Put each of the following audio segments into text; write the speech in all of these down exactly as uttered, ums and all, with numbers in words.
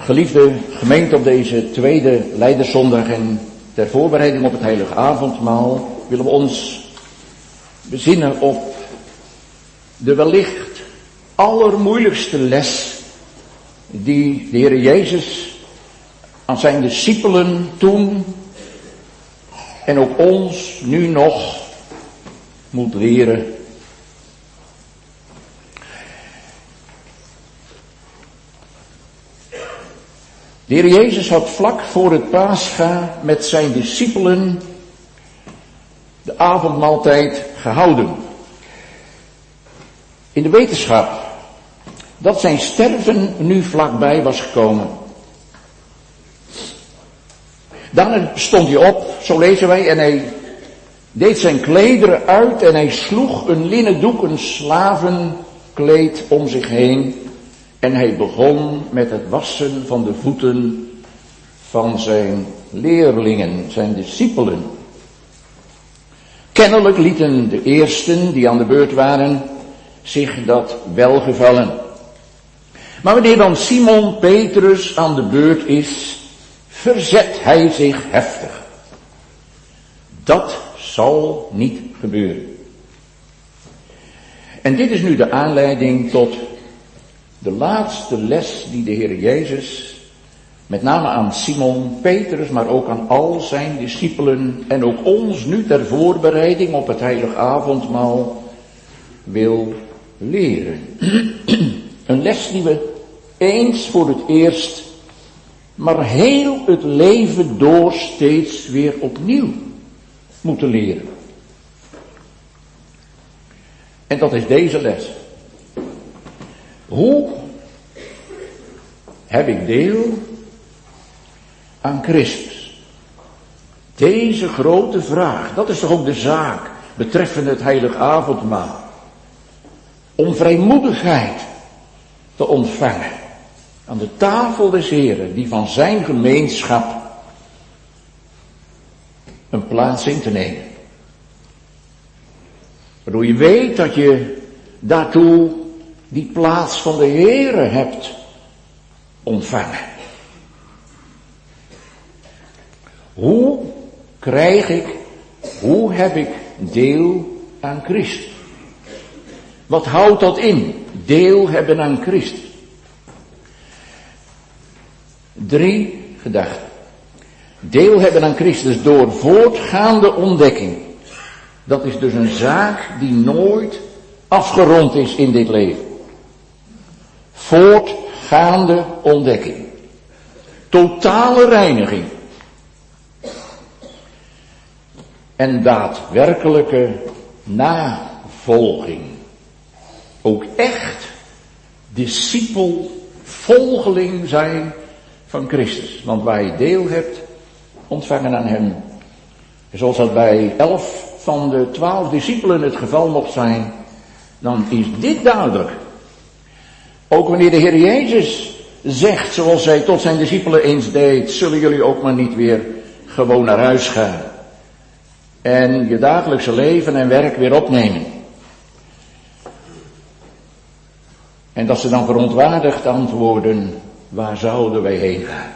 Geliefde gemeente, op deze tweede Lijderszondag en ter voorbereiding op het heilige avondmaal willen we ons bezinnen op de wellicht allermoeilijkste les die de Heer Jezus aan zijn discipelen toen en ook ons nu nog moet leren. De Heer Jezus had vlak voor het Pascha met zijn discipelen de avondmaaltijd gehouden. In de wetenschap dat zijn sterven nu vlakbij was gekomen. Daarna stond hij op, zo lezen wij, en hij deed zijn klederen uit en hij sloeg een linnen doek, een slavenkleed om zich heen. En hij begon met het wassen van de voeten van zijn leerlingen, zijn discipelen. Kennelijk lieten de eersten die aan de beurt waren zich dat welgevallen. Maar wanneer dan Simon Petrus aan de beurt is, verzet hij zich heftig. Dat zal niet gebeuren. En dit is nu de aanleiding tot de laatste les die de Heer Jezus, met name aan Simon Petrus, maar ook aan al zijn discipelen en ook ons nu ter voorbereiding op het heilige avondmaal wil leren. Een les die we eens voor het eerst, maar heel het leven door steeds weer opnieuw moeten leren. En dat is deze les. Hoe heb ik deel aan Christus? Deze grote vraag, dat is toch ook de zaak betreffende het heilige avondmaal. Om vrijmoedigheid te ontvangen aan de tafel des Heren, die van zijn gemeenschap een plaats in te nemen. Waardoor je weet dat je daartoe die plaats van de Heere hebt ontvangen. Hoe krijg ik, hoe heb ik deel aan Christus? Wat houdt dat in? Deel hebben aan Christus. Drie gedachten. Deel hebben aan Christus door voortgaande ontdekking. Dat is dus een zaak die nooit afgerond is in dit leven. Voortgaande ontdekking. Totale reiniging. En daadwerkelijke navolging. Ook echt discipel, volgeling zijn van Christus. Want waar je deel hebt, ontvangen aan hem. Zoals dat bij elf van de twaalf discipelen het geval mocht zijn, dan is dit duidelijk. Ook wanneer de Heer Jezus zegt, zoals hij tot zijn discipelen eens deed, zullen jullie ook maar niet weer gewoon naar huis gaan. En je dagelijkse leven en werk weer opnemen. En dat ze dan verontwaardigd antwoorden, waar zouden wij heen gaan?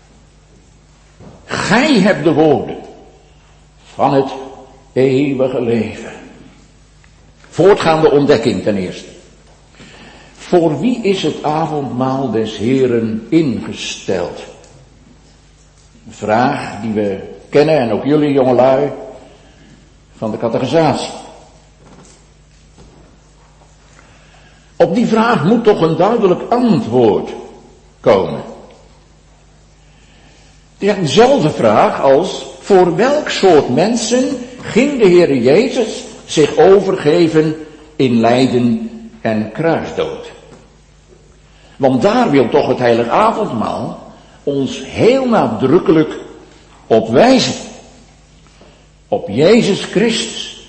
Gij hebt de woorden van het eeuwige leven. Voortgaande ontdekking ten eerste. Voor wie is het avondmaal des Heren ingesteld? Een vraag die we kennen en ook jullie jongelui van de catechisatie. Op die vraag moet toch een duidelijk antwoord komen. Het is dezelfde vraag als voor welk soort mensen ging de Heer Jezus zich overgeven in lijden en kruisdood. Want daar wil toch het heilige avondmaal ons heel nadrukkelijk op wijzen. Op Jezus Christus,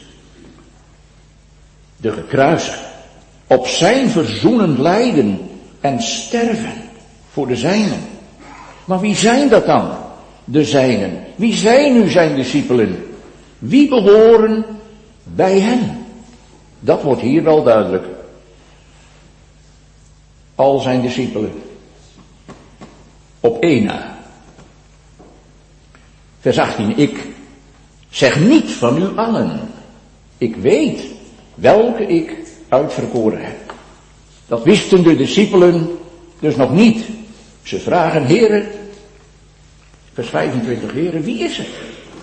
de gekruisigde. Op zijn verzoenend lijden en sterven voor de zijnen. Maar wie zijn dat dan? De zijnen. Wie zijn nu zijn discipelen? Wie behoren bij hem? Dat wordt hier wel duidelijk. Al zijn discipelen. op één na. Vers achttien, ik zeg niet van u allen. Ik weet welke ik uitverkoren heb. Dat wisten de discipelen dus nog niet. Ze vragen, Heere, vers vijfentwintig, Heere, wie is het?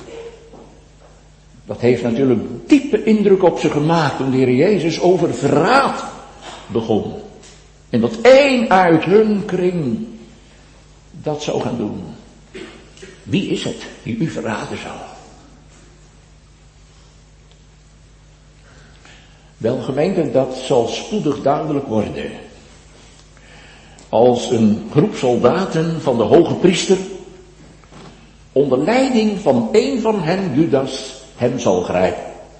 Dat heeft natuurlijk diepe indruk op ze gemaakt toen de Heer Jezus over verraad begon. En dat één uit hun kring dat zou gaan doen. Wie is het die u verraden zal? Wel, gemeente, dat zal spoedig duidelijk worden. Als een groep soldaten van de hoge priester onder leiding van een van hen, Judas, hem zal grijpen.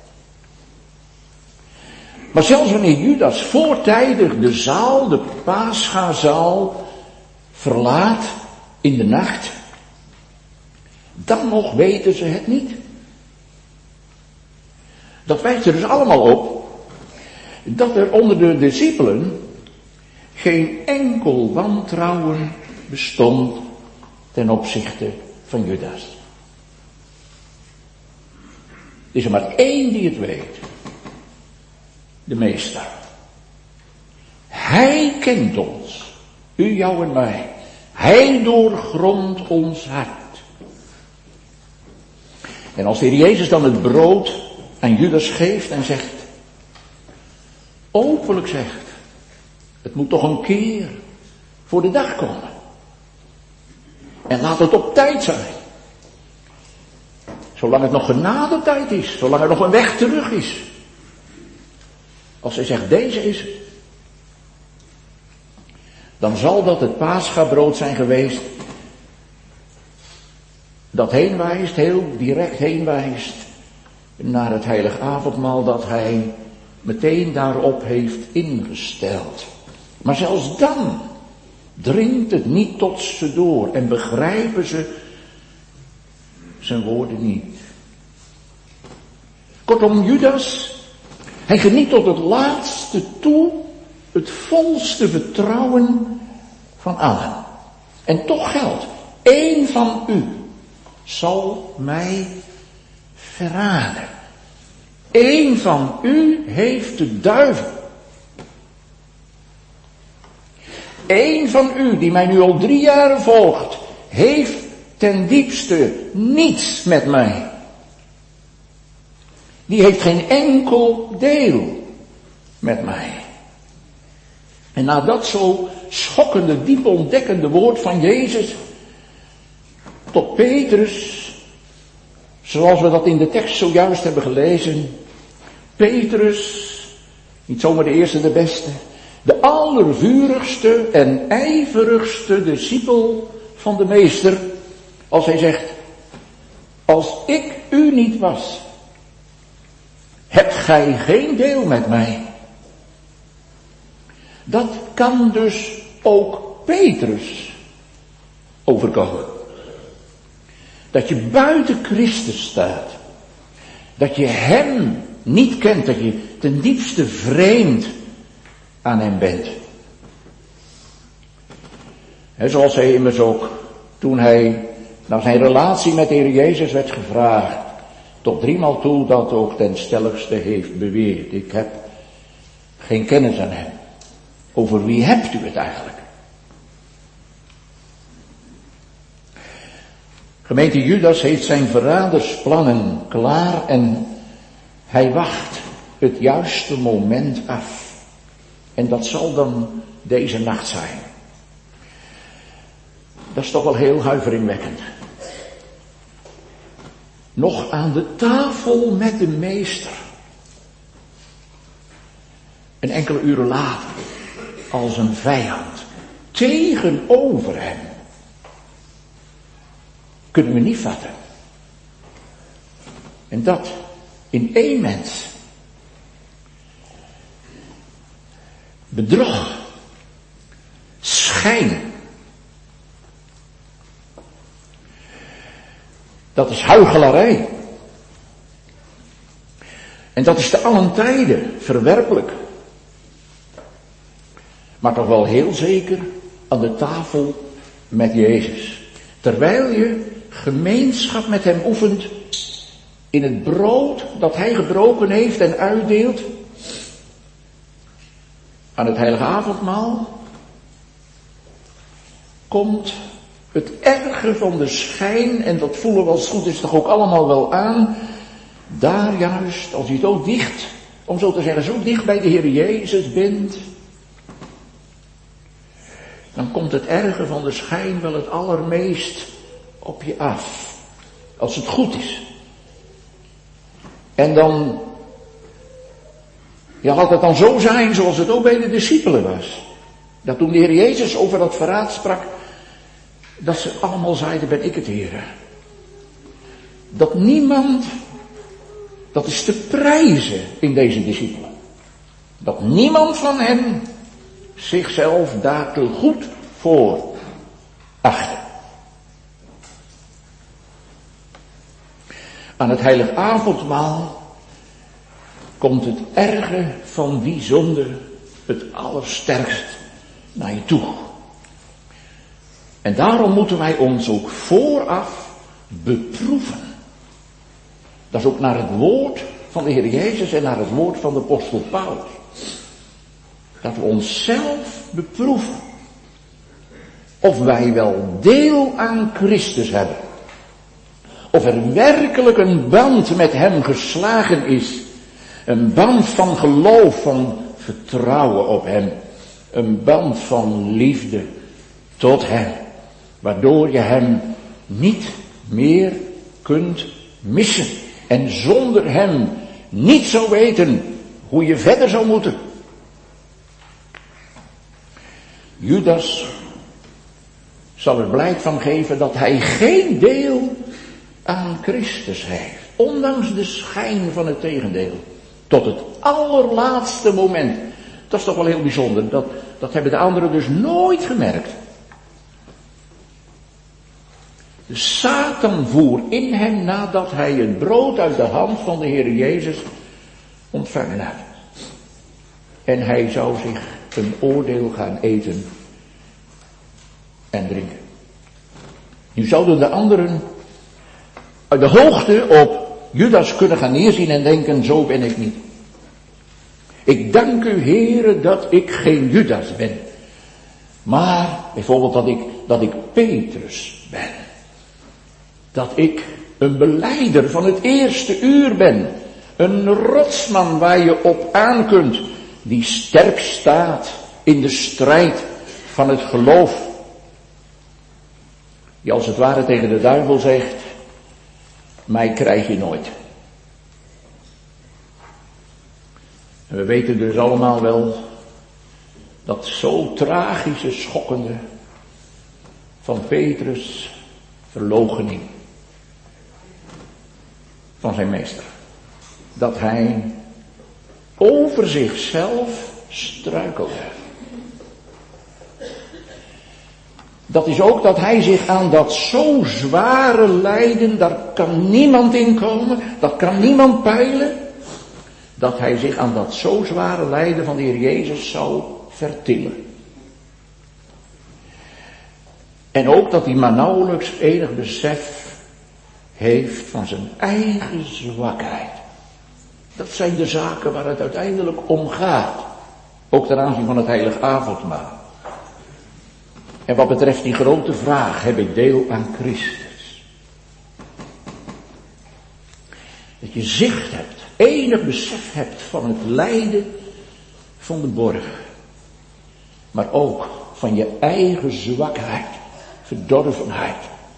Maar zelfs wanneer Judas voortijdig de zaal, de Paschazaal, verlaat in de nacht, dan nog weten ze het niet. Dat wijst er dus allemaal op dat er onder de discipelen geen enkel wantrouwen bestond ten opzichte van Judas. Er is er maar één die het weet. De meester. Hij kent ons. U, jou en mij. Hij doorgrondt ons hart. En als de Heer Jezus dan het brood aan Judas geeft en zegt, openlijk zegt, het moet toch een keer voor de dag komen. En laat het op tijd zijn. Zolang het nog genadetijd is, zolang er nog een weg terug is. Als hij zegt, deze is het. Dan zal dat het Paschabrood zijn geweest. Dat heen wijst, heel direct heen wijst. Naar het heilige avondmaal dat hij meteen daarop heeft ingesteld. Maar zelfs dan dringt het niet tot ze door. En begrijpen ze zijn woorden niet. Kortom, Judas, hij geniet tot het laatste toe het volste vertrouwen van allen. En toch geldt, één van u zal mij verraden. Eén van u heeft de duivel. Eén van u, die mij nu al drie jaren volgt, heeft ten diepste niets met mij. Die heeft geen enkel deel met mij. En na dat zo schokkende, diep ontdekkende woord van Jezus tot Petrus, zoals we dat in de tekst zojuist hebben gelezen. Petrus, niet zomaar de eerste, de beste, de allervurigste en ijverigste discipel van de meester, als hij zegt, als ik u niet was, hebt gij geen deel met mij. Dat kan dus ook Petrus overkomen. Dat je buiten Christus staat. Dat je hem niet kent. Dat je ten diepste vreemd aan hem bent. He, zoals hij immers ook, toen hij naar zijn relatie met de Heer Jezus werd gevraagd, tot driemaal toe dat ook ten stelligste heeft beweerd. Ik heb geen kennis aan hem. Over wie hebt u het eigenlijk? Gemeente, Judas heeft zijn verradersplannen klaar en hij wacht het juiste moment af. En dat zal dan deze nacht zijn. Dat is toch wel heel huiveringwekkend. Nog aan de tafel met de meester. En enkele uren later, als een vijand, tegenover hem. Kunnen we niet vatten. En dat in één mens. Bedrog. Schijn. Dat is huichelarij. En dat is te allen tijden verwerpelijk. Maar toch wel heel zeker aan de tafel met Jezus. Terwijl je gemeenschap met hem oefent in het brood dat hij gebroken heeft en uitdeelt aan het heilige avondmaal, komt het erge van de schijn, en dat voelen we als het goed is toch ook allemaal wel aan, daar juist, als je zo dicht, om zo te zeggen, zo dicht bij de Heer Jezus bent, dan komt het erge van de schijn wel het allermeest op je af. Als het goed is. En dan, ja, laat het dan zo zijn zoals het ook bij de discipelen was. Dat toen de Heer Jezus over dat verraad sprak, dat ze allemaal zeiden, ben ik het Heer. Dat niemand, dat is te prijzen in deze discipelen. Dat niemand van hen zichzelf daar te goed voor achtte. Aan het heilig avondmaal komt het erge van die zonde het allersterkst naar je toe. En daarom moeten wij ons ook vooraf beproeven. Dat is ook naar het woord van de Heer Jezus en naar het woord van de apostel Paulus. Dat we onszelf beproeven. Of wij wel deel aan Christus hebben. Of er werkelijk een band met hem geslagen is. Een band van geloof, van vertrouwen op hem. Een band van liefde tot hem. Waardoor je hem niet meer kunt missen. En zonder hem niet zou weten hoe je verder zou moeten. Judas zal er blijk van geven dat hij geen deel aan Christus heeft. Ondanks de schijn van het tegendeel. Tot het allerlaatste moment. Dat is toch wel heel bijzonder. Dat, dat hebben de anderen dus nooit gemerkt. De Satan voer in hem nadat hij het brood uit de hand van de Heer Jezus ontvangen had. En hij zou zich een oordeel gaan eten en drinken. Nu zouden de anderen uit de hoogte op Judas kunnen gaan neerzien en denken, zo ben ik niet. Ik dank u, Heere, dat ik geen Judas ben. Maar bijvoorbeeld dat ik, dat ik Petrus ben. Dat ik een belijder van het eerste uur ben. Een rotsman waar je op aan kunt. Die sterk staat in de strijd van het geloof. Die als het ware tegen de duivel zegt, mij krijg je nooit. En we weten dus allemaal wel dat zo tragische, schokkende van Petrus verloochening van zijn meester. Dat hij over zichzelf struikelde. Dat is ook dat hij zich aan dat zo zware lijden, daar kan niemand in komen, dat kan niemand peilen, dat hij zich aan dat zo zware lijden van de Heer Jezus zou vertillen. En ook dat hij maar nauwelijks enig besef heeft van zijn eigen zwakheid. Dat zijn de zaken waar het uiteindelijk om gaat. Ook ten aanzien van het heilig avondmaal. En wat betreft die grote vraag, heb ik deel aan Christus? Dat je zicht hebt, enig besef hebt van het lijden van de borg. Maar ook van je eigen zwakheid, verdorvenheid.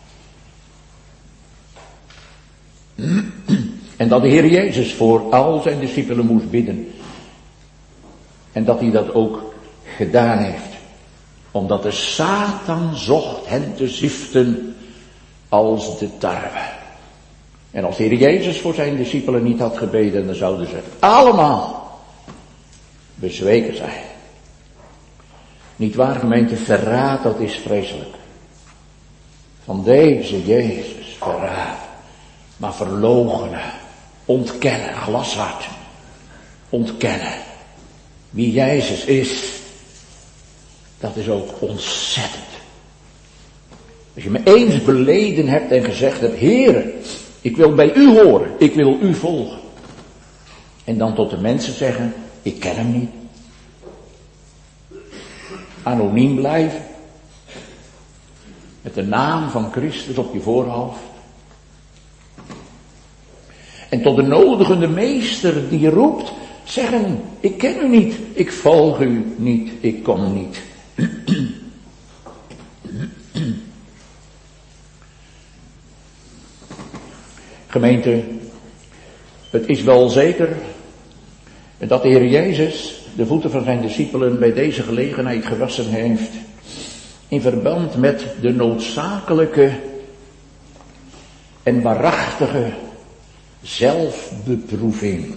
En dat de Heer Jezus voor al zijn discipelen moest bidden. En dat hij dat ook gedaan heeft. Omdat de Satan zocht hen te ziften als de tarwe. En als de Heer Jezus voor zijn discipelen niet had gebeden, dan zouden ze allemaal bezweken zijn. Niet waar, gemeente, verraad, dat is vreselijk. Van deze Jezus verraad. Maar verloochenen, ontkennen, glashard, ontkennen wie Jezus is, dat is ook ontzettend. Als je me eens beleden hebt en gezegd hebt, Heere, ik wil bij u horen, ik wil u volgen. En dan tot de mensen zeggen, ik ken hem niet. Anoniem blijven. Met de naam van Christus op je voorhoofd. En tot de nodigende meester die roept, zeggen, ik ken u niet, ik volg u niet, ik kom niet. Gemeente, het is wel zeker dat de Heer Jezus de voeten van zijn discipelen bij deze gelegenheid gewassen heeft, in verband met de noodzakelijke en waarachtige zelfbeproeving.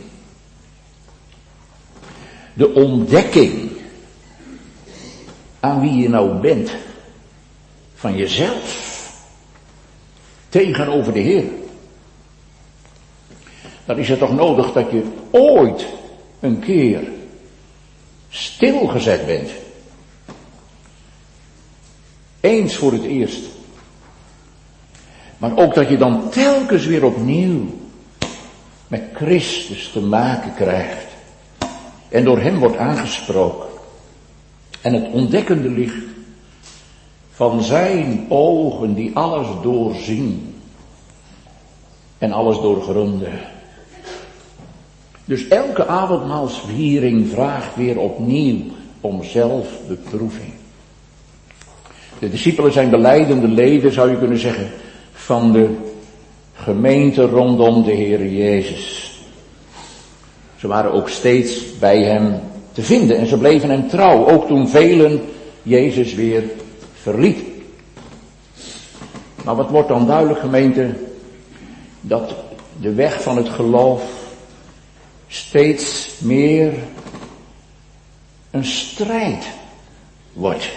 De ontdekking aan wie je nou bent, van jezelf, tegenover de Heer. Dan is het toch nodig dat je ooit een keer stilgezet bent. Eens voor het eerst. Maar ook dat je dan telkens weer opnieuw met Christus te maken krijgt. En door hem wordt aangesproken. En het ontdekkende licht van zijn ogen die alles doorzien. En alles doorgronden. Dus elke avondmaalsviering vraagt weer opnieuw om zelfbeproeving. De discipelen zijn belijdende leden, zou je kunnen zeggen, van de gemeente rondom de Heer Jezus. Ze waren ook steeds bij hem te vinden en ze bleven hem trouw, ook toen velen Jezus weer verlieten. Maar wat wordt dan duidelijk, gemeente, dat de weg van het geloof steeds meer een strijd wordt.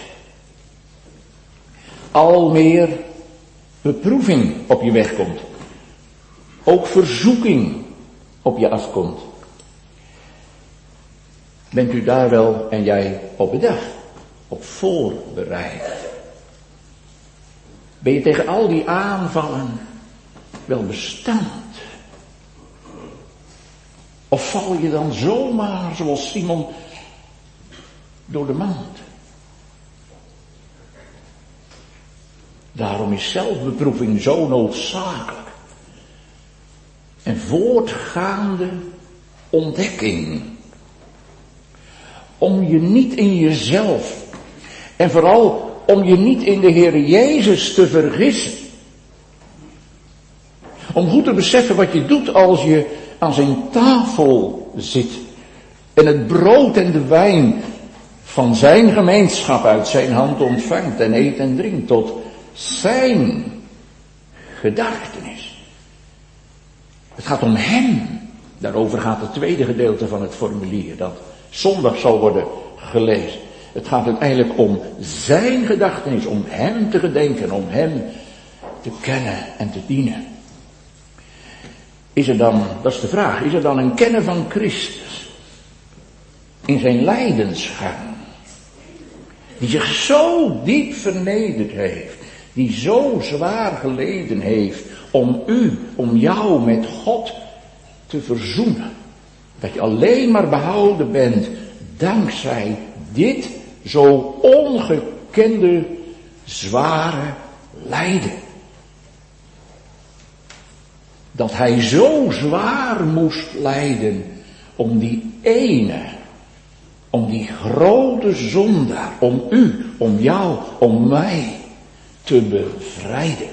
Al meer beproeving op je weg komt. Ook verzoeking op je afkomt. Bent u daar wel en jij op bedacht, op voorbereid? Ben je tegen al die aanvallen wel bestand? Of val je dan zomaar, zoals Simon, door de mand? Daarom is zelfbeproeving zo noodzakelijk. En voortgaande ontdekking. Om je niet in jezelf, en vooral om je niet in de Heer Jezus te vergissen. Om goed te beseffen wat je doet als je aan zijn tafel zit. En het brood en de wijn van zijn gemeenschap uit zijn hand ontvangt en eet en drinkt tot zijn gedachtenis. Het gaat om hem. Daarover gaat het tweede gedeelte van het formulier dat zondag zal worden gelezen. Het gaat uiteindelijk om zijn gedachtenis, om hem te gedenken, om hem te kennen en te dienen. Is er dan, dat is de vraag, is er dan een kennen van Christus in zijn lijdensgang, die zich zo diep vernederd heeft, die zo zwaar geleden heeft om u, om jou met God te verzoenen, dat je alleen maar behouden bent dankzij dit zo ongekende zware lijden. Dat hij zo zwaar moest lijden om die ene, om die grote zondaar, om u, om jou, om mij te bevrijden.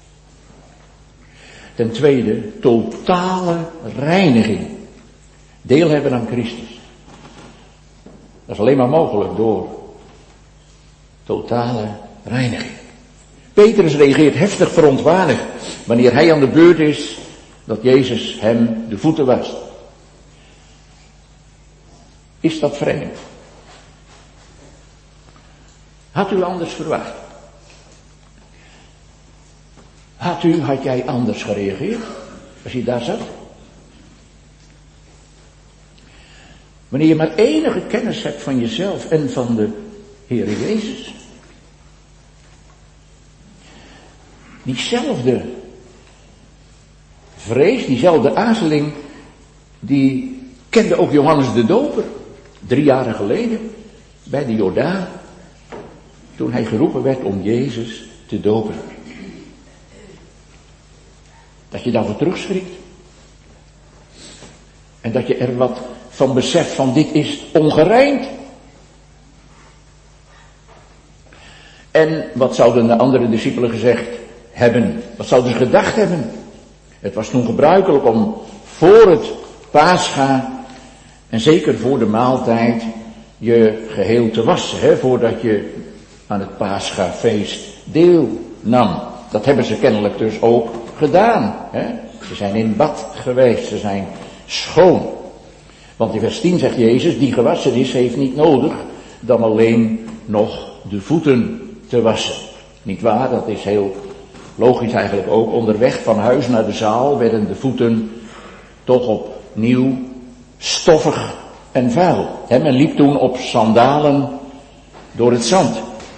Ten tweede, totale reiniging. Deel hebben aan Christus. Dat is alleen maar mogelijk door totale reiniging. Petrus reageert heftig verontwaardigd wanneer hij aan de beurt is dat Jezus hem de voeten wast. Is dat vreemd? Had u anders verwacht? Had u, had jij anders gereageerd als je daar zat? Wanneer je maar enige kennis hebt van jezelf en van de Heer Jezus. Diezelfde vrees, diezelfde aarzeling, die kende ook Johannes de Doper. Drie jaren geleden, bij de Jordaan. Toen hij geroepen werd om Jezus te dopen. Dat je daarvoor terugschrikt. En dat je er wat van beseft van dit is ongerijmd. En wat zouden de andere discipelen gezegd hebben? Wat zouden ze gedacht hebben? Het was toen gebruikelijk om voor het Pascha en zeker voor de maaltijd je geheel te wassen, hè, voordat je aan het Paschafeest deelnam. Dat hebben ze kennelijk dus ook gedaan. Hè. Ze zijn in bad geweest, ze zijn schoon. Want in vers tien zegt Jezus, die gewassen is, heeft niet nodig dan alleen nog de voeten te wassen. Niet waar, dat is heel logisch eigenlijk ook. Onderweg van huis naar de zaal werden de voeten toch opnieuw stoffig en vuil. He, men liep toen op sandalen door het zand.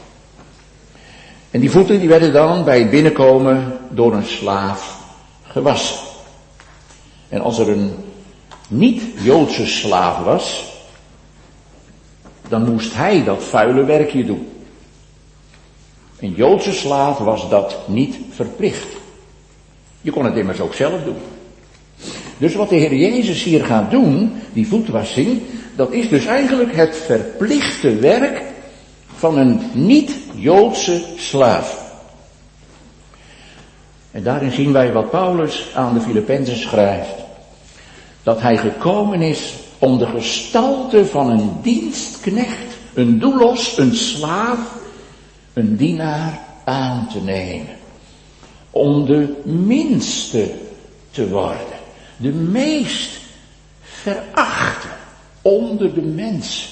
En die voeten die werden dan bij het binnenkomen door een slaaf gewassen. En als er een niet-Joodse slaaf was, dan moest hij dat vuile werkje doen. Een Joodse slaaf was dat niet verplicht. Je kon het immers ook zelf doen. Dus wat de Heer Jezus hier gaat doen, die voetwassing, dat is dus eigenlijk het verplichte werk van een niet-Joodse slaaf. En daarin zien wij wat Paulus aan de Filippenzen schrijft. Dat hij gekomen is om de gestalte van een dienstknecht, een doulos, een slaaf, een dienaar aan te nemen. Om de minste te worden. De meest verachte onder de mensen.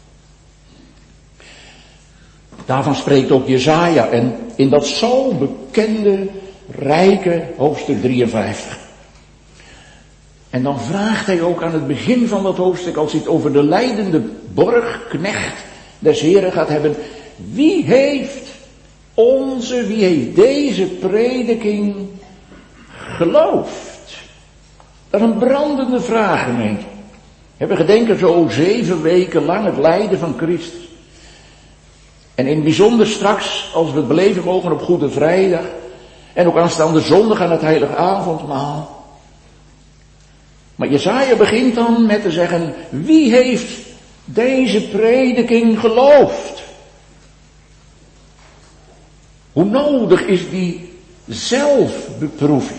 Daarvan spreekt ook Jesaja en in dat zo bekende, rijke hoofdstuk drieënvijftig. En dan vraagt hij ook aan het begin van dat hoofdstuk, als hij het over de lijdende borgknecht des Heren gaat hebben. Wie heeft onze, wie heeft deze prediking geloofd? Dat is een brandende vraag, gemeente. We gedenken zo zeven weken lang het lijden van Christus. En in het bijzonder straks, als we het beleven mogen op Goede Vrijdag, en ook aanstaande zondag aan het heilige avondmaal. Maar Jesaja begint dan met te zeggen, wie heeft deze prediking geloofd? Hoe nodig is die zelfbeproeving?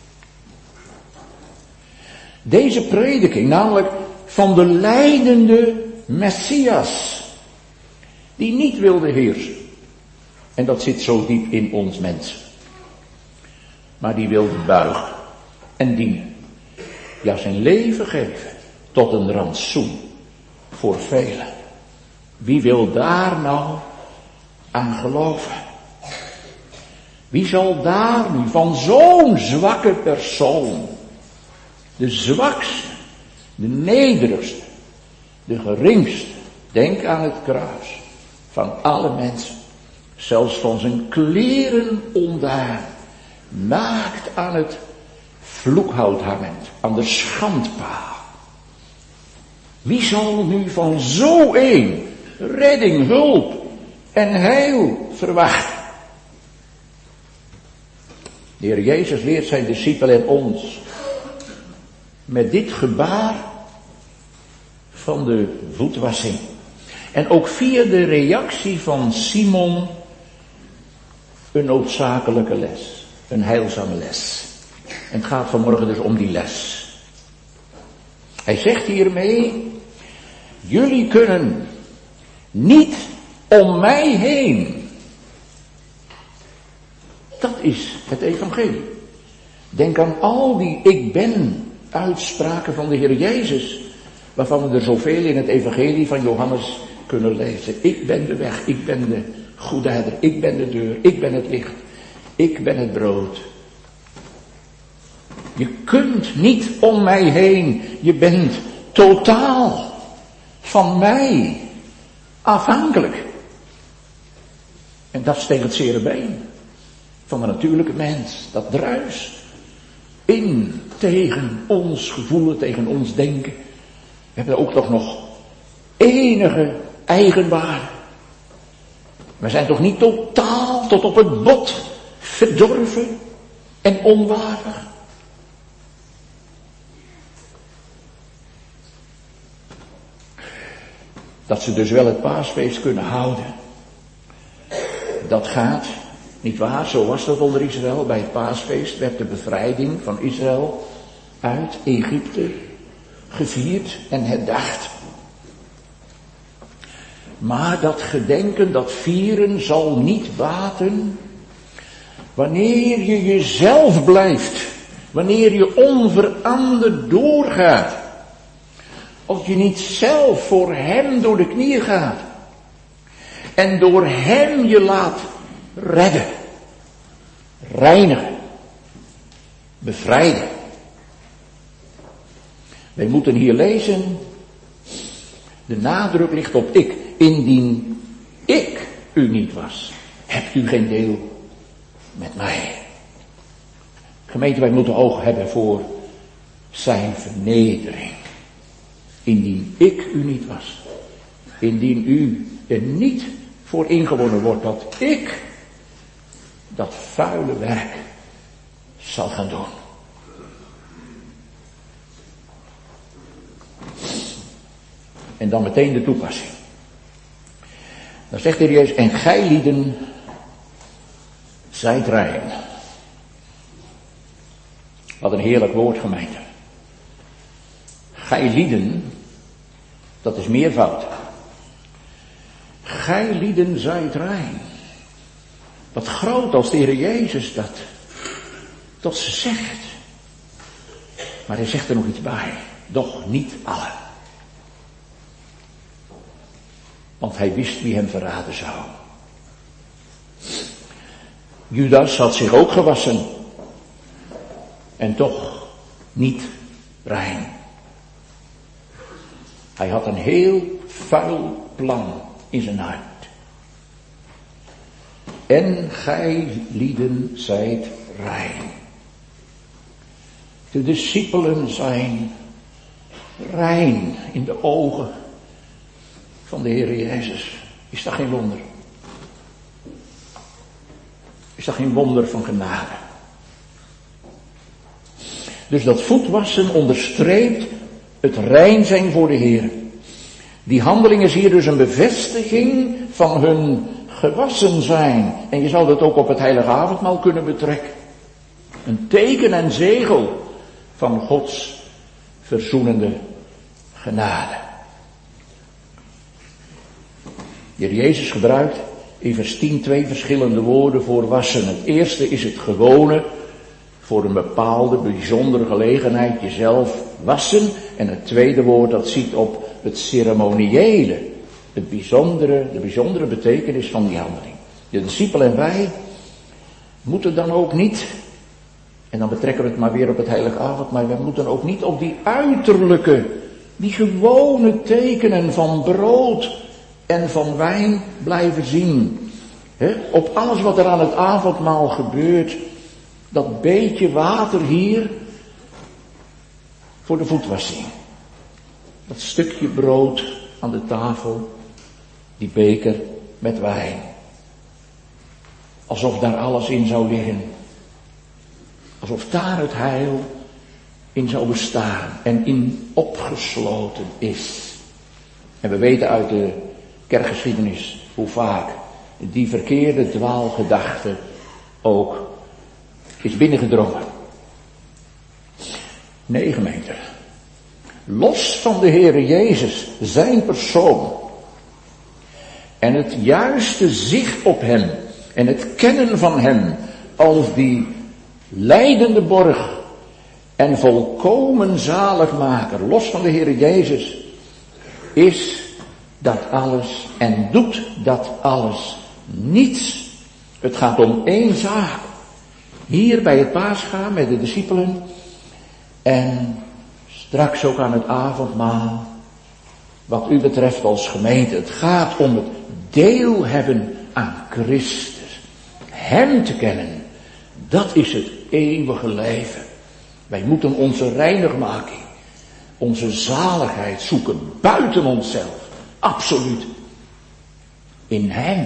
Deze prediking, namelijk van de lijdende Messias, die niet wilde heersen. En dat zit zo diep in ons mensen. Maar die wilde buigen en dienen. Ja, zijn leven geven tot een rantsoen voor velen. Wie wil daar nou aan geloven? Wie zal daar nu van zo'n zwakke persoon, de zwakste, de nederigste, de geringste, denk aan het kruis, van alle mensen, zelfs van zijn kleren ondaan, naakt aan het vloekhout hangend, aan de schandpaal. Wie zal nu van zo een redding, hulp en heil verwachten? De Heer Jezus leert zijn discipelen en ons met dit gebaar van de voetwassing. En ook via de reactie van Simon een noodzakelijke les, een heilzame les. En het gaat vanmorgen dus om die les. Hij zegt hiermee, jullie kunnen niet om mij heen. Dat is het evangelie. Denk aan al die ik ben uitspraken van de Heer Jezus, waarvan we er zoveel in het evangelie van Johannes kunnen lezen. Ik ben de weg, ik ben de goede herder, ik ben de deur, ik ben het licht, ik ben het brood. Je kunt niet om mij heen, je bent totaal van mij afhankelijk. En dat is tegen het zere been. van de natuurlijke mens. Dat druist in tegen ons gevoelen, tegen ons denken. We hebben ook toch nog enige eigenwaarde. We zijn toch niet totaal tot op het bot verdorven en onwaardig. Dat ze dus wel het paasfeest kunnen houden. Dat gaat, niet waar, zo was dat onder Israël. Bij het paasfeest werd de bevrijding van Israël uit Egypte gevierd en herdacht. Maar dat gedenken, dat vieren zal niet baten wanneer je jezelf blijft. Wanneer je onveranderd doorgaat. Als je niet zelf voor hem door de knieën gaat. En door hem je laat redden. Reinigen. Bevrijden. Wij moeten hier lezen. De nadruk ligt op ik. Indien ik u niet was, hebt u geen deel met mij. Gemeente, wij moeten oog hebben voor zijn vernedering. Indien ik u niet was. Indien u er niet voor ingewonnen wordt dat ik dat vuile werk zal gaan doen. En dan meteen de toepassing. Dan zegt de Heer Jezus, en gij lieden zijt rein. Wat een heerlijk woord, gemeente. Gij lieden, dat is meervoud. Gij lieden zijt rein. Wat groot als de Heer Jezus dat tot ze zegt. Maar hij zegt er nog iets bij. Doch niet allen. Want hij wist wie hem verraden zou. Judas had zich ook gewassen. En toch niet rein. Hij had een heel vuil plan in zijn hart. En gij lieden zijt rein. De discipelen zijn rein in de ogen van de Heer Jezus. Is dat geen wonder? Is dat geen wonder van genade? Dus dat voetwassen onderstreept het rein zijn voor de Heer. Die handeling is hier dus een bevestiging van hun gewassen zijn. En je zou dat ook op het heilige avondmaal kunnen betrekken. Een teken en zegel van Gods verzoenende genade. De Heer Jezus gebruikt in vers tien twee verschillende woorden voor wassen. Het eerste is het gewone, voor een bepaalde, bijzondere gelegenheid jezelf wassen. En het tweede woord dat ziet op het ceremoniële, het bijzondere, de bijzondere betekenis van die handeling. De discipelen en wij moeten dan ook niet, en dan betrekken we het maar weer op het heilige avond, maar we moeten ook niet op die uiterlijke, die gewone tekenen van brood en van wijn blijven zien. He, op alles wat er aan het avondmaal gebeurt, dat beetje water hier voor de voetwassing. Dat stukje brood aan de tafel, die beker met wijn. Alsof daar alles in zou liggen. Alsof daar het heil in zou bestaan en in opgesloten is. En we weten uit de kerkgeschiedenis hoe vaak die verkeerde dwaalgedachte ook is binnengedrongen. Nee, gemeente. Los van de Heere Jezus, zijn persoon. En het juiste zicht op hem. En het kennen van hem als die lijdende borg. En volkomen zaligmaker. Los van de Heere Jezus. Is dat alles en doet dat alles niets. Het gaat om één zaak. Hier bij het paasgaan met de discipelen. En straks ook aan het avondmaal. Wat u betreft als gemeente. Het gaat om het deel hebben aan Christus. Hem te kennen. Dat is het eeuwige leven. Wij moeten onze reinigmaking, onze zaligheid zoeken buiten onszelf. Absoluut. In hem.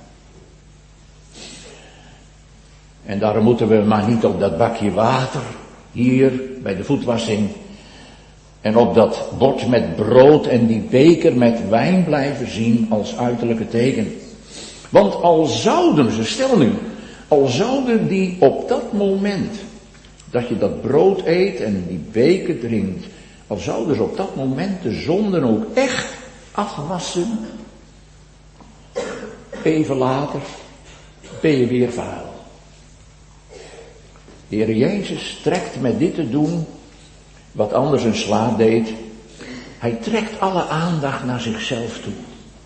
En daarom moeten we maar niet op dat bakje water, hier bij de voetwassing, en op dat bord met brood en die beker met wijn blijven zien als uiterlijke teken. Want al zouden ze, stel nu, al zouden die op dat moment dat je dat brood eet en die beker drinkt, al zouden ze op dat moment de zonden ook echt afwassen, even later ben je weer vuil. De Heer Jezus trekt met dit te doen wat anders een slaaf deed. Hij trekt alle aandacht naar zichzelf toe.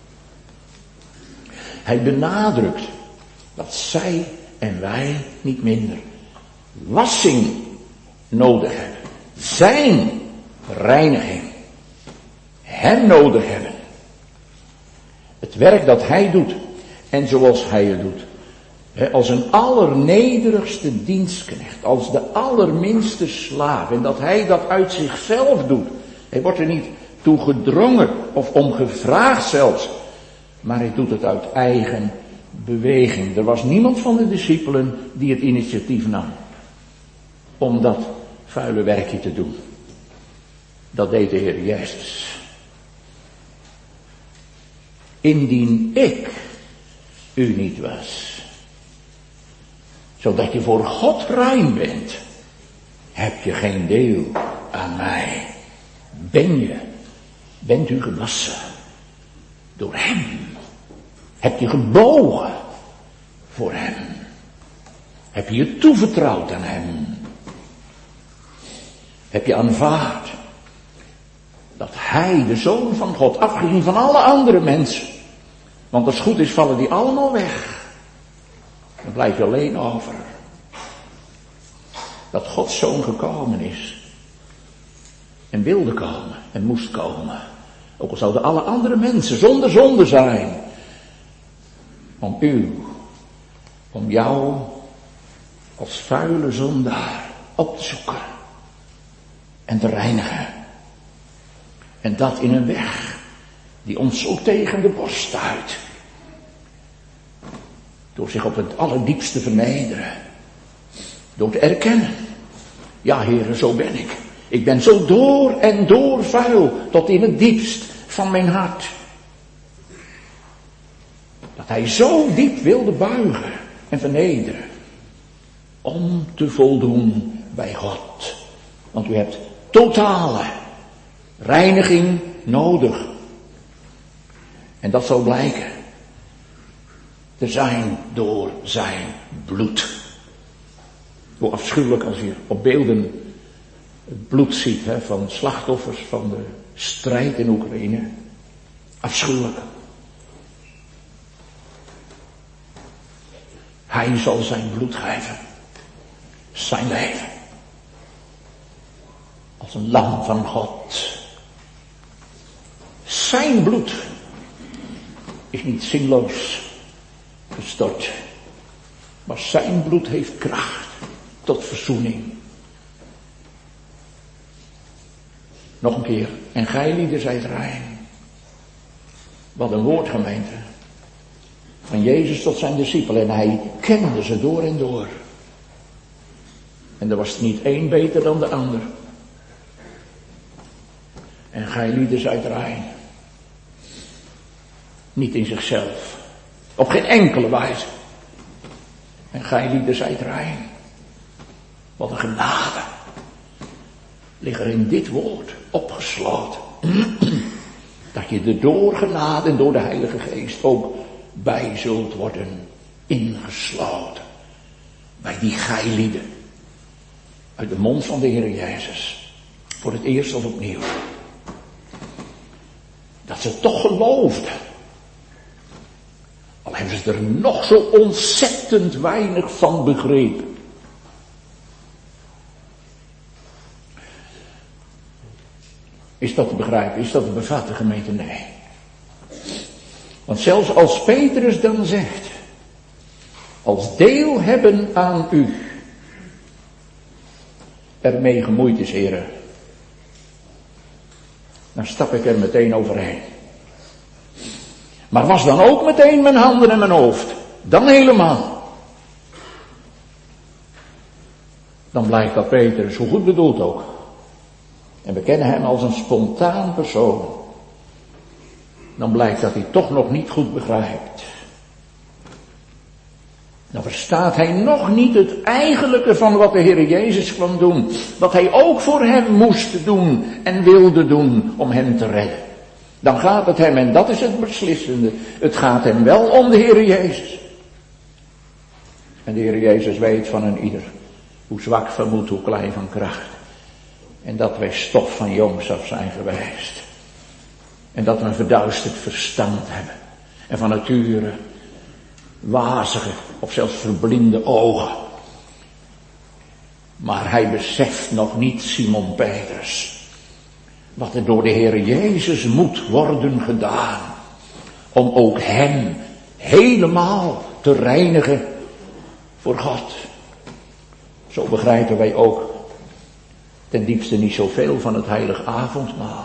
Hij benadrukt dat zij en wij niet minder wassing nodig hebben. Zijn reiniging. Hem nodig hebben. Het werk dat hij doet en zoals hij het doet. Als een allernederigste dienstknecht, als de allerminste slaaf. En dat hij dat uit zichzelf doet. Hij wordt er niet toe gedrongen of om gevraagd zelfs. Maar hij doet het uit eigen beweging. Er was niemand van de discipelen die het initiatief nam. Om dat vuile werkje te doen. Dat deed de Heer Jezus. Indien ik u niet was, zodat je voor God rein bent, heb je geen deel aan mij. Ben je, bent u gewassen door hem. Heb je gebogen voor hem. Heb je je toevertrouwd aan hem. Heb je aanvaard dat hij, de Zoon van God, afgezien van alle andere mensen, want als het goed is vallen die allemaal weg. Dan blijf je alleen over. Dat Gods Zoon gekomen is. En wilde komen. En moest komen. Ook al zouden alle andere mensen zonder zonde zijn. Om u. Om jou. Als vuile zondaar op te zoeken. En te reinigen. En dat in een weg. Die ons zo tegen de borst stuit. Door zich op het allerdiepste vernederen. Door te erkennen. Ja, heren, zo ben ik. Ik ben zo door en door vuil. Tot in het diepst van mijn hart. Dat hij zo diep wilde buigen en vernederen. Om te voldoen bij God. Want u hebt totale reiniging nodig. En dat zal blijken te zijn door zijn bloed. Hoe afschuwelijk als je op beelden het bloed ziet, hè, van slachtoffers van de strijd in Oekraïne. Afschuwelijk. Hij zal zijn bloed geven. Zijn leven. Als een lam van God. Zijn bloed is niet zinloos gestort. Maar zijn bloed heeft kracht tot verzoening. Nog een keer. En gij lieden zijt rein. Wat een woord, gemeente. Van Jezus tot zijn discipelen. En hij kende ze door en door. En er was niet één beter dan de ander. En gij lieden zijt rein. Niet in zichzelf. Op geen enkele wijze. En gij lieden zijt rein. Wat een genade. Ligt er in dit woord opgesloten. Dat je er door genade en door de Heilige Geest ook bij zult worden ingesloten. Bij die gij-lieden. Uit de mond van de Heer Jezus. Voor het eerst of opnieuw. Dat ze toch geloofden. Al hebben ze er nog zo ontzettend weinig van begrepen. Is dat te begrijpen? Is dat te bevatten, gemeente? Nee. Want zelfs als Petrus dan zegt, als deel hebben aan u, ermee gemoeid is, heren, dan stap ik er meteen overheen. Maar was dan ook meteen mijn handen en mijn hoofd. Dan helemaal. Dan blijkt dat Petrus, hoe goed bedoeld ook. En we kennen hem als een spontaan persoon. Dan blijkt dat hij toch nog niet goed begrijpt. Dan verstaat hij nog niet het eigenlijke van wat de Heer Jezus kwam doen. Wat hij ook voor hem moest doen en wilde doen om hem te redden. Dan gaat het hem, en dat is het beslissende, het gaat hem wel om de Heer Jezus. En de Heer Jezus weet van een ieder hoe zwak van moed, hoe klein van kracht. En dat wij stof van jongs af zijn geweest. En dat we een verduisterd verstand hebben. En van nature wazige of zelfs verblinde ogen. Maar hij beseft nog niet, Simon Petrus, wat er door de Heer Jezus moet worden gedaan. Om ook hem helemaal te reinigen voor God. Zo begrijpen wij ook ten diepste niet zoveel van het heilige avondmaal.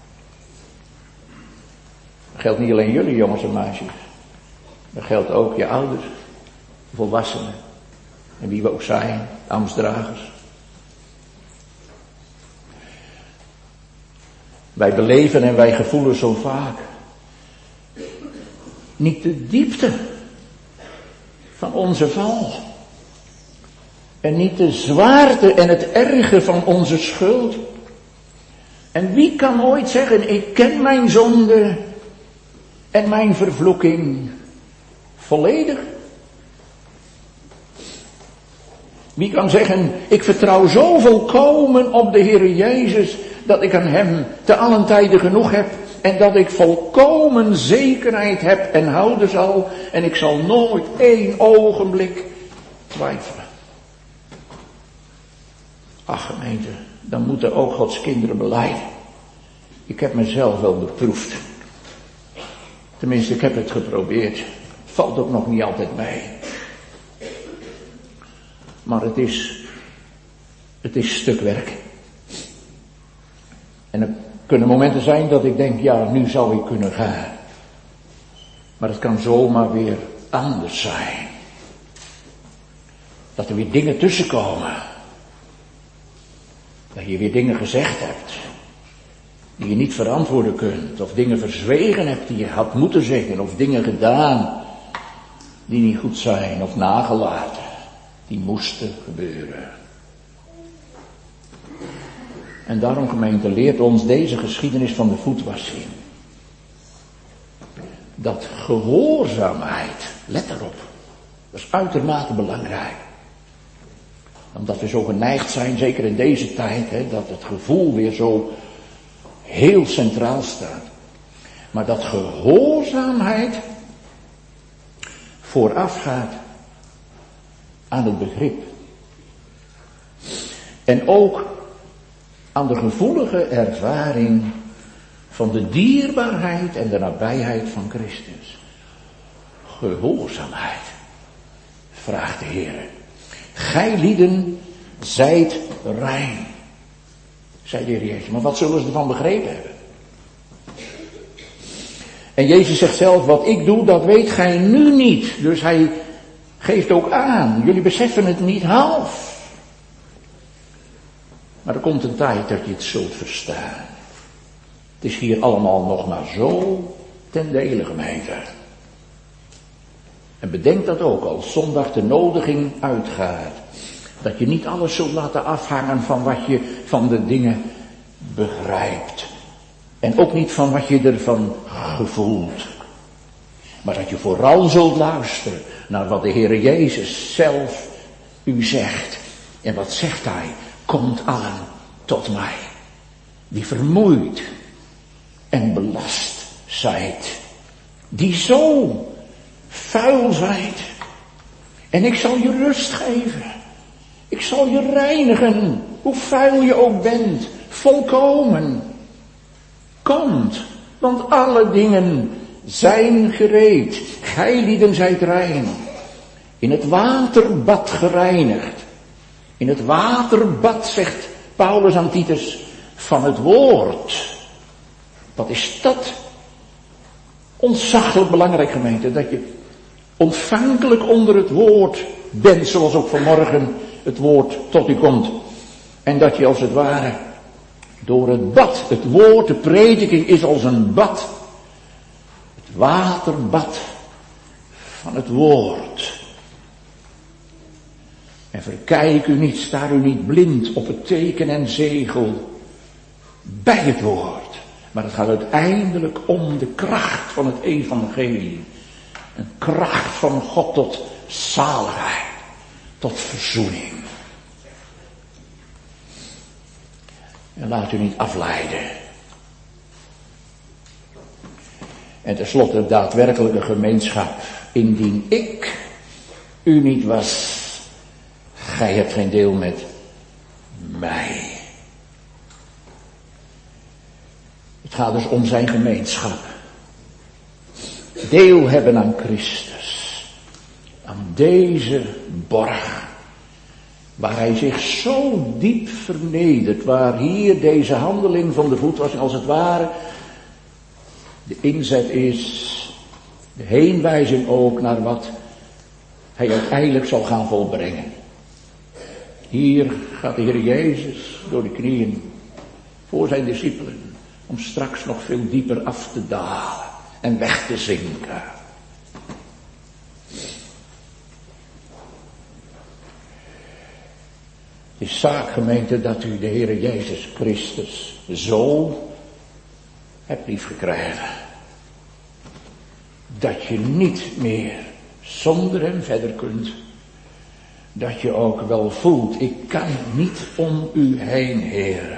Dat geldt niet alleen jullie jongens en meisjes. Dat geldt ook je ouders, de volwassenen. En wie we ook zijn, ambtsdragers. Wij beleven en wij gevoelen zo vaak niet de diepte van onze val. En niet de zwaarte en het erge van onze schuld. En wie kan ooit zeggen, ik ken mijn zonde en mijn vervloeking volledig? Wie kan zeggen, ik vertrouw zo volkomen op de Heer Jezus, dat ik aan hem te allen tijde genoeg heb, en dat ik volkomen zekerheid heb en houden zal, en ik zal nooit één ogenblik twijfelen. Ach gemeente, dan moeten ook Gods kinderen belijden. Ik heb mezelf wel beproefd. Tenminste, ik heb het geprobeerd. Valt ook nog niet altijd mee. Maar het is, het is stuk werk. En er kunnen momenten zijn dat ik denk, ja, nu zou ik kunnen gaan. Maar het kan zomaar weer anders zijn. Dat er weer dingen tussenkomen. Dat je weer dingen gezegd hebt. Die je niet verantwoorden kunt. Of dingen verzwegen hebt die je had moeten zeggen. Of dingen gedaan die niet goed zijn. Of nagelaten. Die moesten gebeuren. En daarom, gemeente, leert ons deze geschiedenis van de voetwassing. Dat gehoorzaamheid, let erop, dat is uitermate belangrijk. Omdat we zo geneigd zijn, zeker in deze tijd, hè, dat het gevoel weer zo heel centraal staat. Maar dat gehoorzaamheid voorafgaat aan het begrip. En ook aan de gevoelige ervaring van de dierbaarheid en de nabijheid van Christus. Gehoorzaamheid, vraagt de Heer. Gij lieden zijt rein, zei de Heer Jezus. Maar wat zullen ze ervan begrepen hebben? En Jezus zegt zelf, wat ik doe, dat weet gij nu niet. Dus hij geeft ook aan, jullie beseffen het niet half. Maar er komt een tijd dat je het zult verstaan. Het is hier allemaal nog maar zo ten dele, gemeente. En bedenk dat ook als zondag de nodiging uitgaat. Dat je niet alles zult laten afhangen van wat je van de dingen begrijpt. En ook niet van wat je ervan gevoelt. Maar dat je vooral zult luisteren naar wat de Heer Jezus zelf u zegt. En wat zegt hij? Komt allen tot mij, die vermoeid en belast zijt, die zo vuil zijt. En ik zal je rust geven. Ik zal je reinigen, hoe vuil je ook bent, volkomen. Komt, want alle dingen zijn gereed. Gij lieden zijt rein, in het waterbad gereinigd. In het waterbad, zegt Paulus aan Titus, van het woord. Wat is dat? Ontzaglijk belangrijk, gemeente, dat je ontvankelijk onder het woord bent, zoals ook vanmorgen het woord tot u komt. En dat je als het ware door het bad, het woord, de prediking is als een bad. Het waterbad van het woord. En verkijk u niet, staar u niet blind op het teken en zegel bij het woord. Maar het gaat uiteindelijk om de kracht van het evangelie. Een kracht van God tot zaligheid, tot verzoening. En laat u niet afleiden. En tenslotte daadwerkelijke gemeenschap. Indien ik u niet was, gij hebt geen deel met mij. Het gaat dus om zijn gemeenschap. Deel hebben aan Christus. Aan deze borg. Waar hij zich zo diep vernedert. Waar hier deze handeling van de voetwassing als het ware de inzet is. De heenwijzing ook naar wat hij uiteindelijk zal gaan volbrengen. Hier gaat de Heer Jezus door de knieën voor zijn discipelen. Om straks nog veel dieper af te dalen en weg te zinken. Het is zaak, gemeente, dat u de Heer Jezus Christus zo hebt liefgekregen. Dat je niet meer zonder hem verder kunt. Dat je ook wel voelt, ik kan niet om u heen, Heere.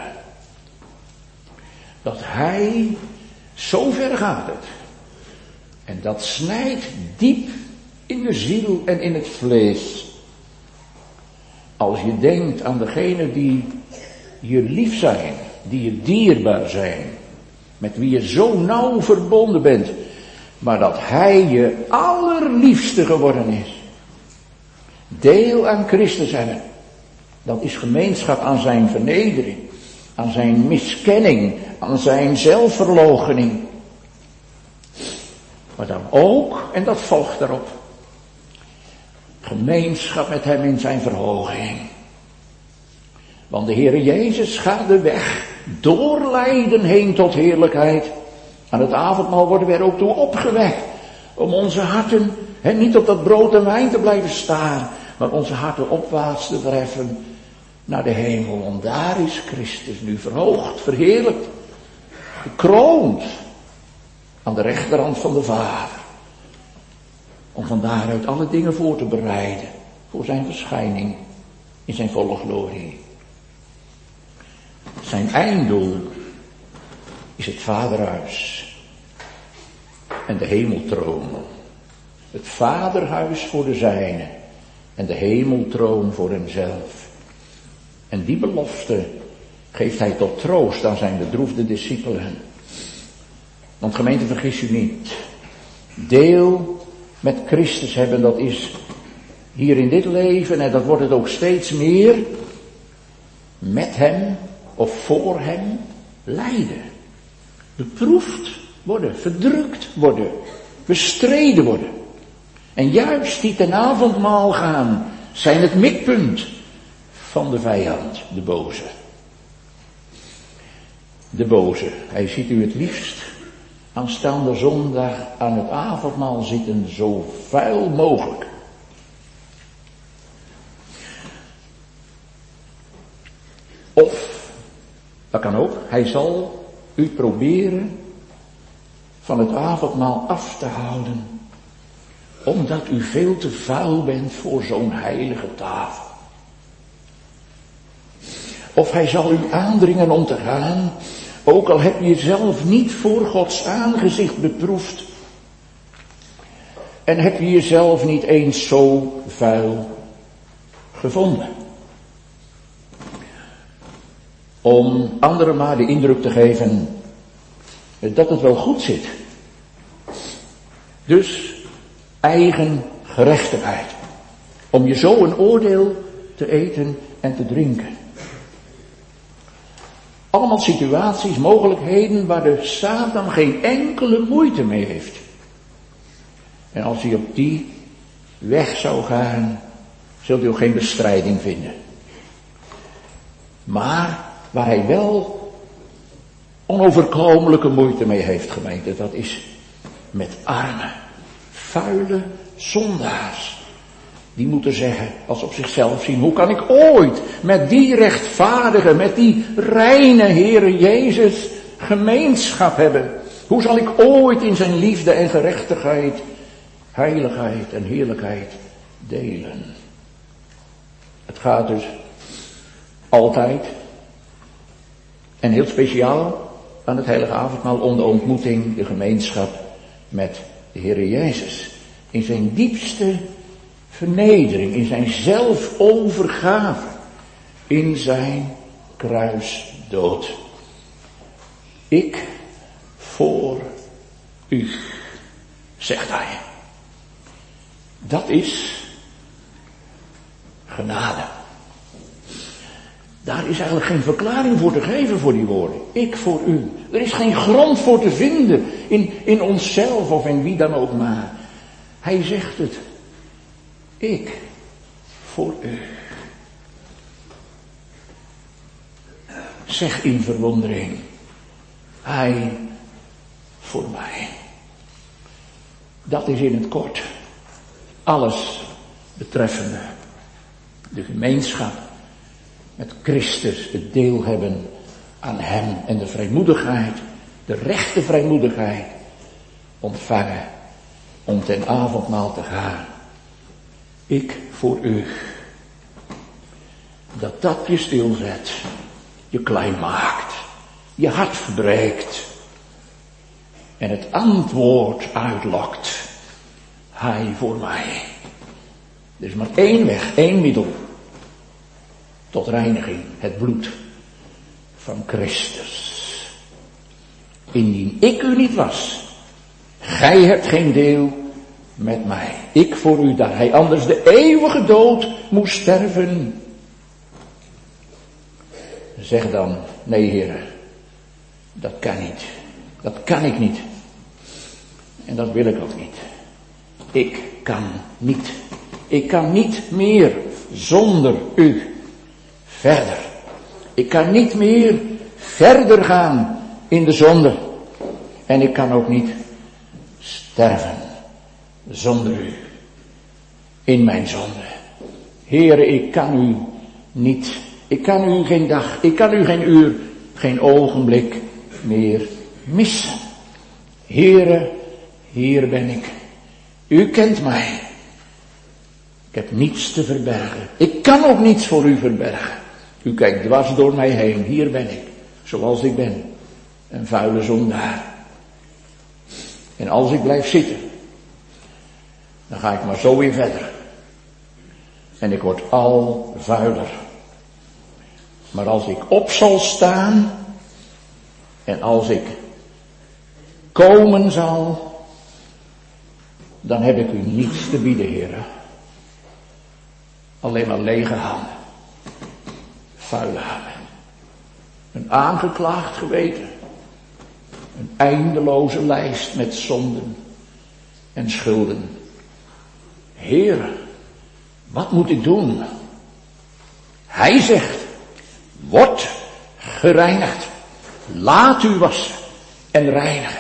Dat hij, zo ver gaat het. En dat snijdt diep in de ziel en in het vlees. Als je denkt aan degenen die je lief zijn, die je dierbaar zijn, met wie je zo nauw verbonden bent, maar dat hij je allerliefste geworden is. Deel aan Christus hebben, dat is gemeenschap aan zijn vernedering, aan zijn miskenning, aan zijn zelfverloochening. Maar dan ook, en dat volgt daarop, gemeenschap met hem in zijn verhoging. Want de Heere Jezus gaat de weg door lijden heen tot heerlijkheid. Aan het avondmaal worden we er ook toe opgewekt. Om onze harten, hè, niet op dat brood en wijn te blijven staan, maar onze harten opwaarts te treffen naar de hemel. Want daar is Christus nu verhoogd, verheerlijkt, gekroond aan de rechterhand van de Vader. Om van daaruit alle dingen voor te bereiden voor zijn verschijning in zijn volle glorie. Zijn einddoel is het vaderhuis en de hemeltroon. Het vaderhuis voor de zijnen en de hemeltroon voor hemzelf. En die belofte geeft hij tot troost aan zijn bedroefde discipelen. Want gemeente, vergis u niet. Deel met Christus hebben, dat is hier in dit leven, en dat wordt het ook steeds meer, met hem of voor hem lijden. Beproefd worden, verdrukt worden, bestreden worden. En juist die ten avondmaal gaan, zijn het mikpunt van de vijand, de boze. De boze, hij ziet u het liefst aanstaande zondag aan het avondmaal zitten, zo vuil mogelijk. Of, dat kan ook, hij zal u proberen van het avondmaal af te houden, omdat u veel te vuil bent voor zo'n heilige tafel. Of hij zal u aandringen om te gaan, ook al heb je jezelf niet voor Gods aangezicht beproefd. En heb je jezelf niet eens zo vuil gevonden. Om anderen maar de indruk te geven dat het wel goed zit. Dus eigen gerechtigheid. Om je zo een oordeel te eten en te drinken. Allemaal situaties, mogelijkheden waar de Satan geen enkele moeite mee heeft. En als hij op die weg zou gaan, zult u ook geen bestrijding vinden. Maar waar hij wel onoverkomelijke moeite mee heeft, gemeente, dat is met arme, vuile zondaars. Die moeten zeggen, als ze op zichzelf zien, hoe kan ik ooit met die rechtvaardige, met die reine Heere Jezus gemeenschap hebben? Hoe zal ik ooit in zijn liefde en gerechtigheid, heiligheid en heerlijkheid delen? Het gaat dus altijd en heel speciaal aan het heilige avondmaal om de ontmoeting, de gemeenschap met de Heere Jezus. In zijn diepste vernedering, in zijn zelfovergave, in zijn kruisdood. Ik voor u, zegt hij. Dat is genade. Daar is eigenlijk geen verklaring voor te geven voor die woorden. Ik voor u. Er is geen grond voor te vinden in, in onszelf of in wie dan ook maar. Hij zegt het. Ik voor u. Zeg in verwondering. Hij voor mij. Dat is in het kort alles betreffende de gemeenschap met Christus, het deel hebben aan hem en de vrijmoedigheid, de rechte vrijmoedigheid ontvangen om ten avondmaal te gaan. Ik voor u. Dat dat je stilzet, je klein maakt, je hart verbreekt en het antwoord uitlokt. Hij voor mij. Er is maar één weg, één middel tot reiniging, het bloed van Christus. Indien ik u niet was, gij hebt geen deel met mij. Ik voor u, daar hij anders de eeuwige dood moest sterven. Zeg dan, nee Heere, dat kan niet. Dat kan ik niet. En dat wil ik ook niet. Ik kan niet. Ik kan niet meer zonder u verder. Ik kan niet meer verder gaan in de zonde. En ik kan ook niet sterven zonder u in mijn zonde. Heere, ik kan u niet. Ik kan u geen dag, ik kan u geen uur, geen ogenblik meer missen. Heere, hier ben ik. U kent mij. Ik heb niets te verbergen. Ik kan ook niets voor u verbergen. U kijkt dwars door mij heen. Hier ben ik, zoals ik ben. Een vuile zondaar. En als ik blijf zitten, dan ga ik maar zo weer verder. En ik word al vuiler. Maar als ik op zal staan, en als ik komen zal, dan heb ik u niets te bieden, Heere. Alleen maar lege handen. Vuile handen. Een aangeklaagd geweten. Een eindeloze lijst met zonden en schulden. Heere, wat moet ik doen? Hij zegt, word gereinigd. Laat u wassen en reinigen.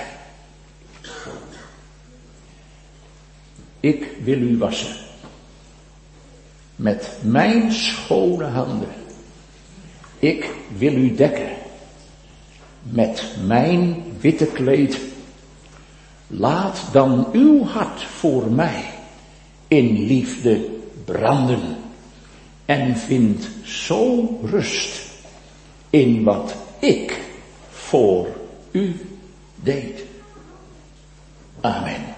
Ik wil u wassen. Met mijn schone handen. Ik wil u dekken. Met mijn witte kleed. Laat dan uw hart voor mij in liefde branden. En vind zo rust in wat ik voor u deed. Amen.